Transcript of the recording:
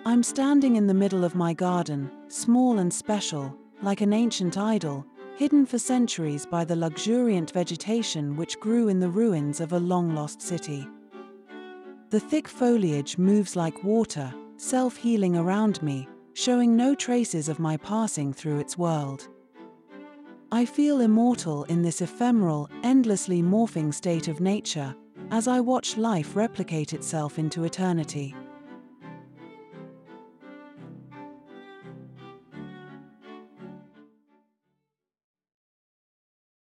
I'm standing in the middle of my garden, small and special, like an ancient idol, hidden for centuries by the luxuriant vegetation which grew in the ruins of a long-lost city. The thick foliage moves like water, self-healing around me, showing no traces of my passing through its world. I feel immortal in this ephemeral, endlessly morphing state of nature, as I watch life replicate itself into eternity.